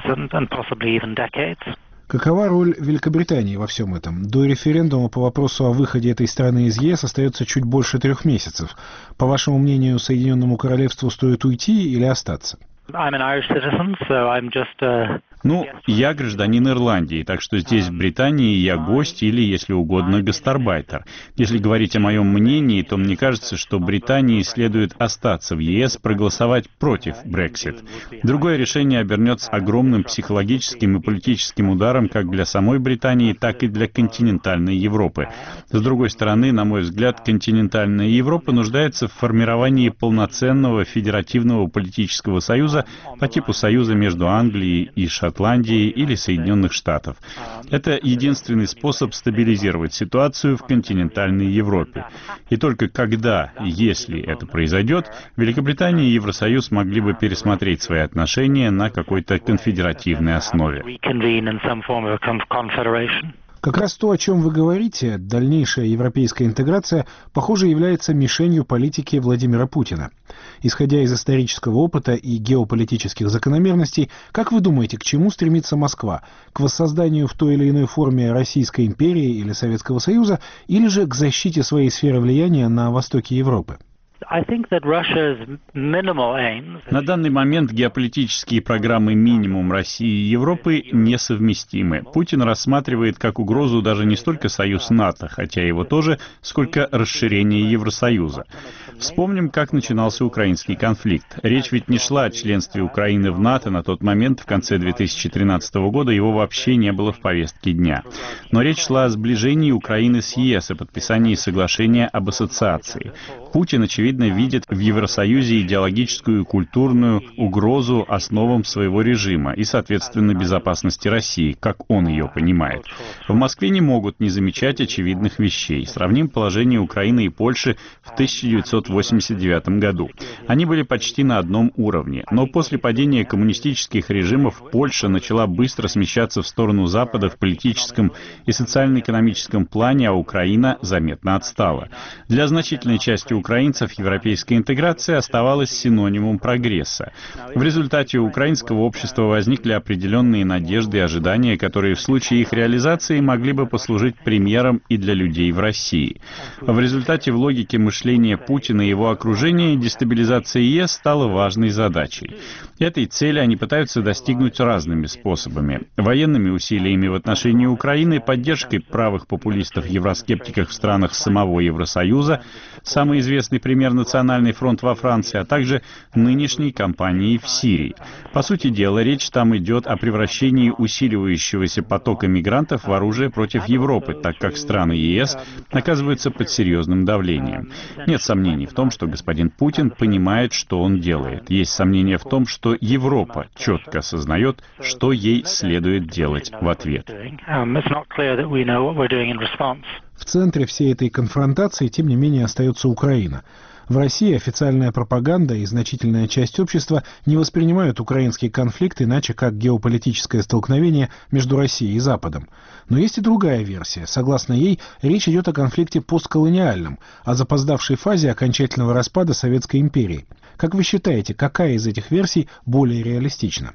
Какова роль Великобритании во всем этом? До референдума по вопросу о выходе этой страны из ЕС остается чуть больше 3 месяцев. По вашему мнению, Соединенному Королевству стоит уйти или остаться? Я гражданин Ирландии, так что здесь, в Британии, я гость или, если угодно, гастарбайтер. Если говорить о моем мнении, то мне кажется, что Британии следует остаться в ЕС, проголосовать против Brexit. Другое решение обернется огромным психологическим и политическим ударом как для самой Британии, так и для континентальной Европы. С другой стороны, на мой взгляд, континентальная Европа нуждается в формировании полноценного федеративного политического союза по типу союза между Англией и Шотландии или Соединенных Штатов. Это единственный способ стабилизировать ситуацию в континентальной Европе. И только когда, если это произойдет, Великобритания и Евросоюз могли бы пересмотреть свои отношения на какой-то конфедеративной основе. Как раз то, о чем вы говорите, дальнейшая европейская интеграция, похоже, является мишенью политики Владимира Путина. Исходя из исторического опыта и геополитических закономерностей, как вы думаете, к чему стремится Москва? К воссозданию в той или иной форме Российской империи или Советского Союза, или же к защите своей сферы влияния на востоке Европы? На данный момент геополитические программы минимум России и Европы несовместимы. Путин рассматривает как угрозу даже не столько союз НАТО, хотя его тоже, сколько расширение Евросоюза. Вспомним, как начинался украинский конфликт. Речь ведь не шла о членстве Украины в НАТО на тот момент, в конце 2013 года его вообще не было в повестке дня. Но речь шла о сближении Украины с ЕС и подписании соглашения об ассоциации. Путин, очевидно, очевидно, видит в Евросоюзе идеологическую и культурную угрозу основам своего режима и, соответственно, безопасности России, как он ее понимает. В Москве не могут не замечать очевидных вещей. Сравним положение Украины и Польши в 1989 году. Они были почти на одном уровне, но после падения коммунистических режимов Польша начала быстро смещаться в сторону Запада в политическом и социально-экономическом плане, а Украина заметно отстала. Для значительной части украинцев европейская интеграция оставалась синонимом прогресса. В результате у украинского общества возникли определенные надежды и ожидания, которые в случае их реализации могли бы послужить примером и для людей в России. В результате в логике мышления Путина и его окружения дестабилизация ЕС стала важной задачей. Этой цели они пытаются достигнуть разными способами. Военными усилиями в отношении Украины, поддержкой правых популистов-евроскептиков в странах самого Евросоюза, самый известный пример Национальный фронт во Франции, а также нынешней кампанией в Сирии. По сути дела, речь там идет о превращении усиливающегося потока мигрантов в оружие против Европы, так как страны ЕС оказываются под серьезным давлением. Нет сомнений в том, что господин Путин понимает, что он делает. Есть сомнения в том, что Европа четко осознает, что ей следует делать в ответ. В центре всей этой конфронтации, тем не менее, остается Украина. В России официальная пропаганда и значительная часть общества не воспринимают украинский конфликт иначе как геополитическое столкновение между Россией и Западом. Но есть и другая версия. Согласно ей, речь идет о конфликте постколониальном, о запоздавшей фазе окончательного распада Советской империи. Как вы считаете, какая из этих версий более реалистична?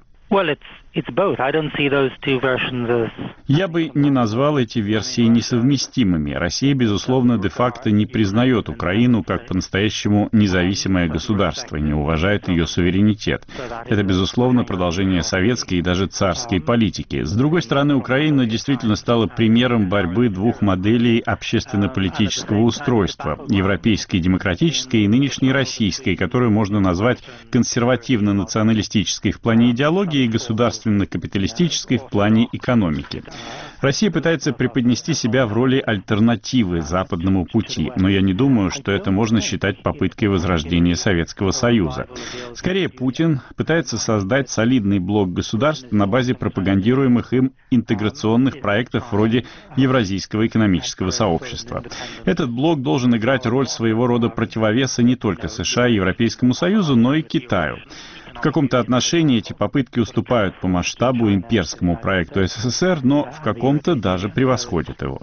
Я бы не назвал эти версии несовместимыми. Россия, безусловно, де-факто не признает Украину как по-настоящему независимое государство, не уважает ее суверенитет. Это, безусловно, продолжение советской и даже царской политики. С другой стороны, Украина действительно стала примером борьбы двух моделей общественно-политического устройства – европейской демократической и нынешней российской, которую можно назвать консервативно-националистической в плане идеологии и государственно-капиталистической в плане экономики. Россия пытается преподнести себя в роли альтернативы западному пути, но я не думаю, что это можно считать попыткой возрождения Советского Союза. Скорее, Путин пытается создать солидный блок государств на базе пропагандируемых им интеграционных проектов вроде Евразийского экономического сообщества. Этот блок должен играть роль своего рода противовеса не только США и Европейскому Союзу, но и Китаю. В каком-то отношении эти попытки уступают по масштабу имперскому проекту СССР, но в каком-то даже превосходят его.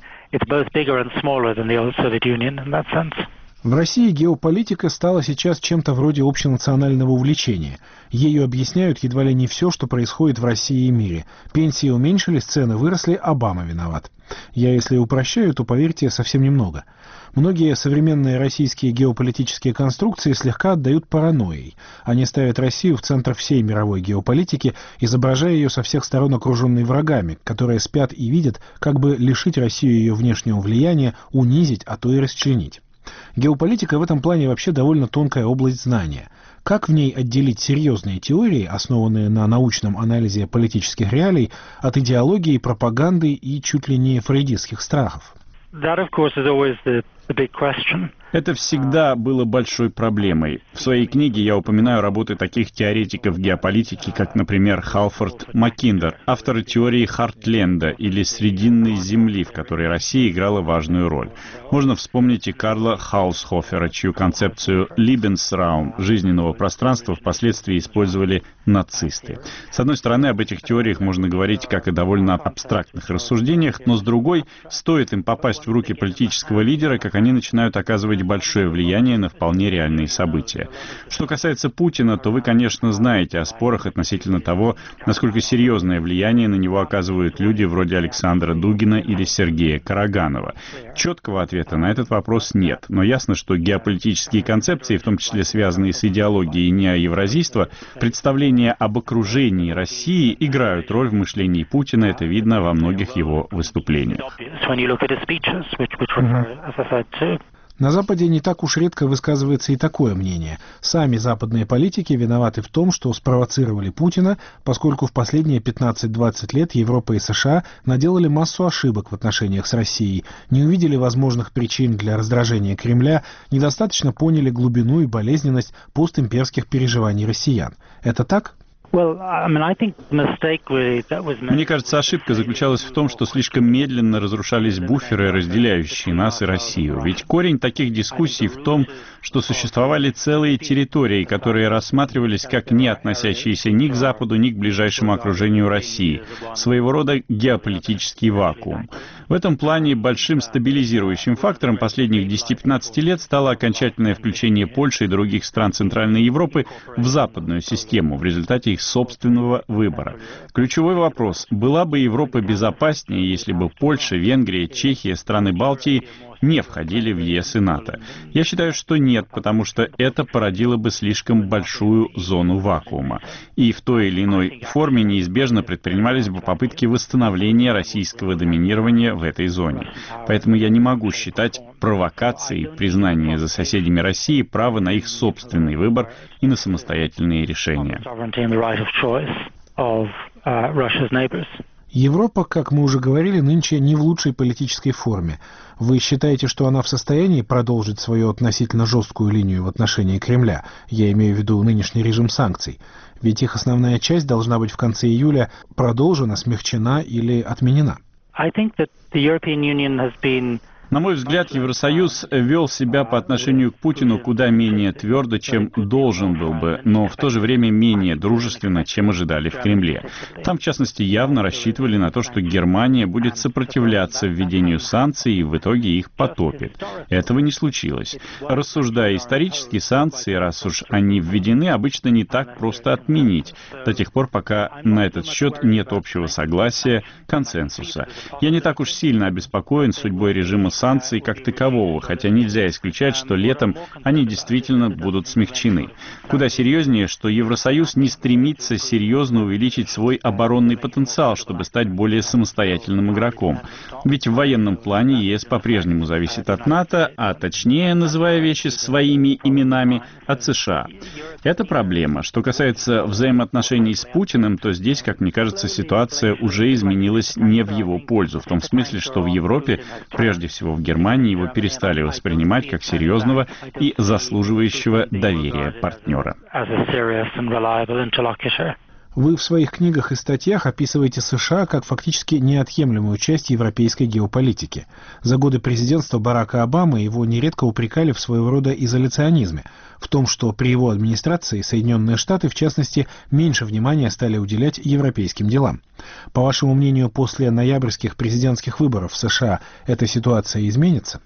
В России геополитика стала сейчас чем-то вроде общенационального увлечения. Ею объясняют едва ли не все, что происходит в России и мире. Пенсии уменьшились, цены выросли, Обама виноват. Я, если упрощаю, то, поверьте, совсем немного. Многие современные российские геополитические конструкции слегка отдают паранойей. Они ставят Россию в центр всей мировой геополитики, изображая ее со всех сторон окруженной врагами, которые спят и видят, как бы лишить Россию ее внешнего влияния, унизить, а то и расчленить. Геополитика в этом плане вообще довольно тонкая область знания. Как в ней отделить серьезные теории, основанные на научном анализе политических реалий, от идеологии, пропаганды и чуть ли не фрейдистских страхов? Это всегда было большой проблемой. В своей книге я упоминаю работы таких теоретиков геополитики, как, например, Халфорд Маккиндер, авторы теории Хартленда или Срединной земли, в которой Россия играла важную роль. Можно вспомнить и Карла Хаусхофера, чью концепцию Lebensraum, жизненного пространства, впоследствии использовали нацисты. С одной стороны, об этих теориях можно говорить как о довольно абстрактных рассуждениях, но с другой, стоит им попасть в руки политического лидера, как они начинают оказывать большое влияние на вполне реальные события. Что касается Путина, то вы, конечно, знаете о спорах относительно того, насколько серьезное влияние на него оказывают люди вроде Александра Дугина или Сергея Караганова. Четкого ответа на этот вопрос нет, но ясно, что геополитические концепции, в том числе связанные с идеологией неоевразийства, представления об окружении России играют роль в мышлении Путина, это видно во многих его выступлениях. На Западе не так уж редко высказывается и такое мнение. Сами западные политики виноваты в том, что спровоцировали Путина, поскольку в последние 15-20 лет Европа и США наделали массу ошибок в отношениях с Россией, не увидели возможных причин для раздражения Кремля, недостаточно поняли глубину и болезненность постимперских переживаний россиян. Это так? Мне кажется, ошибка заключалась в том, что слишком медленно разрушались буферы, разделяющие нас и Россию. Ведь корень таких дискуссий в том, что существовали целые территории, которые рассматривались как не относящиеся ни к Западу, ни к ближайшему окружению России. Своего рода геополитический вакуум. В этом плане большим стабилизирующим фактором последних 10-15 лет стало окончательное включение Польши и других стран Центральной Европы в западную систему в результате их собственного выбора. Ключевой вопрос: была бы Европа безопаснее, если бы Польша, Венгрия, Чехия, страны Балтии не входили в ЕС и НАТО? Я считаю, что нет, потому что это породило бы слишком большую зону вакуума. И в той или иной форме неизбежно предпринимались бы попытки восстановления российского доминирования в этой зоне. Поэтому я не могу считать провокацией признание за соседями России права на их собственный выбор и на самостоятельные решения. Европа, как мы уже говорили, нынче не в лучшей политической форме. Вы считаете, что она в состоянии продолжить свою относительно жесткую линию в отношении Кремля? Я имею в виду нынешний режим санкций. Ведь их основная часть должна быть в конце июля продолжена, смягчена или отменена. На мой взгляд, Евросоюз вел себя по отношению к Путину куда менее твердо, чем должен был бы, но в то же время менее дружественно, чем ожидали в Кремле. Там, в частности, явно рассчитывали на то, что Германия будет сопротивляться введению санкций и в итоге их потопит. Этого не случилось. Рассуждая исторически, санкции, раз уж они введены, обычно не так просто отменить, до тех пор, пока на этот счет нет общего согласия, консенсуса. Я не так уж сильно обеспокоен судьбой режима санкций как такового, хотя нельзя исключать, что летом они действительно будут смягчены. Куда серьезнее, что Евросоюз не стремится серьезно увеличить свой оборонный потенциал, чтобы стать более самостоятельным игроком. Ведь в военном плане ЕС по-прежнему зависит от НАТО, а точнее, называя вещи своими именами, от США. Это проблема. Что касается взаимоотношений с Путиным, то здесь, как мне кажется, ситуация уже изменилась не в его пользу, в том смысле, что в Европе, прежде всего в Германии, его перестали воспринимать как серьезного и заслуживающего доверия партнера. Вы в своих книгах и статьях описываете США как фактически неотъемлемую часть европейской геополитики. За годы президентства Барака Обамы его нередко упрекали в своего рода изоляционизме, в том, что при его администрации Соединенные Штаты, в частности, меньше внимания стали уделять европейским делам. По вашему мнению, после ноябрьских президентских выборов в США эта ситуация изменится?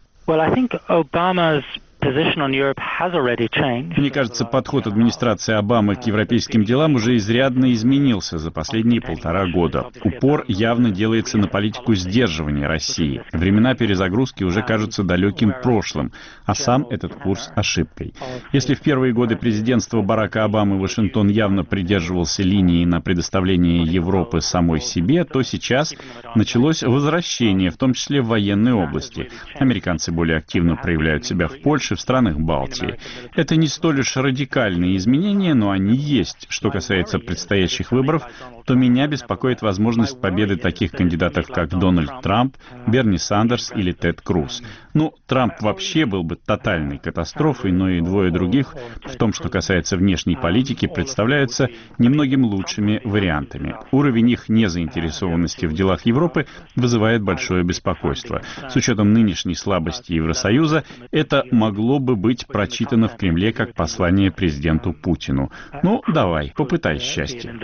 Мне кажется, подход администрации Обамы к европейским делам уже изрядно изменился за последние 1,5 года. Упор явно делается на политику сдерживания России. Времена перезагрузки уже кажутся далеким прошлым, а сам этот курс — ошибкой. Если в первые годы президентства Барака Обамы Вашингтон явно придерживался линии на предоставление Европы самой себе, то сейчас началось возвращение, в том числе в военной области. Американцы более активно проявляют себя в Польше, в странах Балтии. Это не столь уж радикальные изменения, но они есть. Что касается предстоящих выборов, то меня беспокоит возможность победы таких кандидатов, как Дональд Трамп, Берни Сандерс или Тед Круз. Трамп вообще был бы тотальной катастрофой, но и двое других, в том, что касается внешней политики, представляются немногим лучшими вариантами. Уровень их незаинтересованности в делах Европы вызывает большое беспокойство. С учетом нынешней слабости Евросоюза, это могло бы быть прочитано в Кремле как послание президенту Путину. Давай, попытай счастье.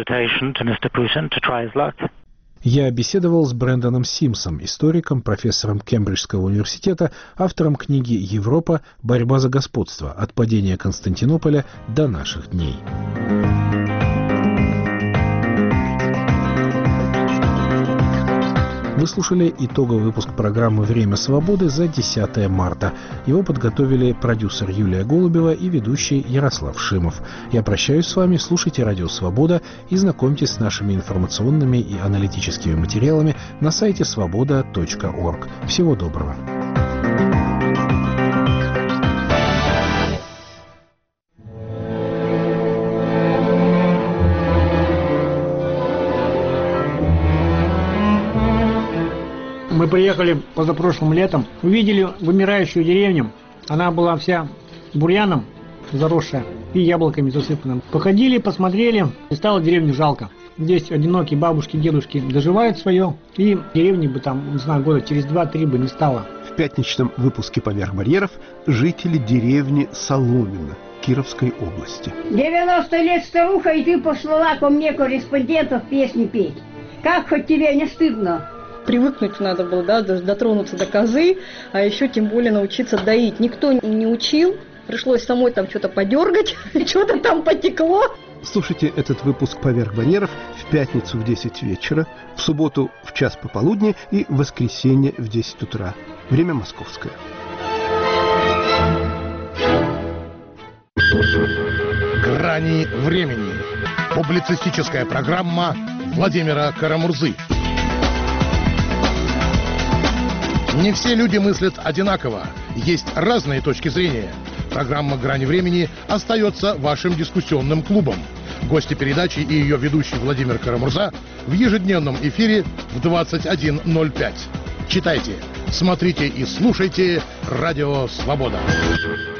Я беседовал с Брэндоном Симсом, историком, профессором Кембриджского университета, автором книги «Европа. Борьба за господство. От падения Константинополя до наших дней». Вы слушали итоговый выпуск программы «Время свободы» за 10 марта. Его подготовили продюсер Юлия Голубева и ведущий Ярослав Шимов. Я прощаюсь с вами, слушайте «Радио Свобода» и знакомьтесь с нашими информационными и аналитическими материалами на сайте svoboda.org. Всего доброго. Мы приехали позапрошлым летом, увидели вымирающую деревню. Она была вся бурьяном заросшая и яблоками засыпана. Походили, посмотрели, и стало деревню жалко. Здесь одинокие бабушки, дедушки доживают свое, и деревни бы там, не знаю, года через 2-3 бы не стало. В пятничном выпуске «Поверх барьеров» жители деревни Соломино Кировской области. 90 лет старуха, и ты послала ко мне корреспондентов песни петь. Как хоть тебе не стыдно? Привыкнуть надо было, да, дотронуться до козы, а еще тем более научиться доить. Никто не учил, пришлось самой там что-то подергать, что-то там потекло. Слушайте этот выпуск «Поверх барьеров» в пятницу в 10 вечера, в субботу в час пополудни и в воскресенье в 10 утра. Время московское. «Грани времени». Публицистическая программа Владимира Карамурзы. Не все люди мыслят одинаково. Есть разные точки зрения. Программа «Грани времени» остается вашим дискуссионным клубом. Гости передачи и ее ведущий Владимир Карамурза в ежедневном эфире в 21:05. Читайте, смотрите и слушайте «Радио Свобода».